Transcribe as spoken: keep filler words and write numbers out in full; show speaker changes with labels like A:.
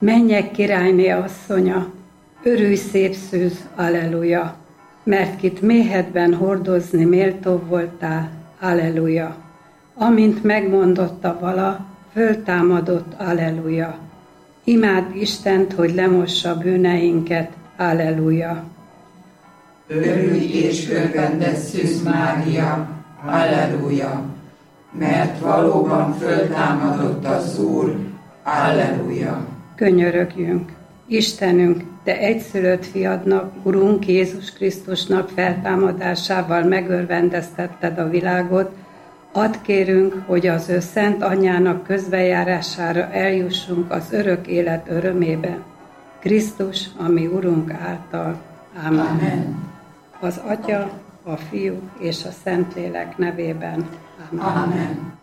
A: Mennyek királyné asszonya, örülj szép szűz, alleluja, mert kit méhedben hordozni méltó voltál, alleluja. Amint megmondotta vala, föltámadott, alleluja. Imádd Istent, hogy lemossa bűneinket, alleluja.
B: Örülj és örvendez Szűz Mária, alleluja, mert valóban föltámadott az Úr, alleluja.
A: Könyörögjünk, Istenünk, Te egyszülött fiadnak, Urunk Jézus Krisztusnak feltámadásával megörvendeztetted a világot, add kérünk, hogy az ő szent anyjának közbejárására eljussunk az örök élet örömébe. Krisztus, ami Urunk által. Ámen.
B: Amen.
A: Az Atya, a Fiú és a Szentlélek nevében. Amen.
B: Amen.